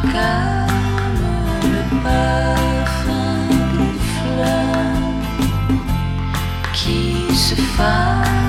calme, le parfum des fleurs qui se fanent.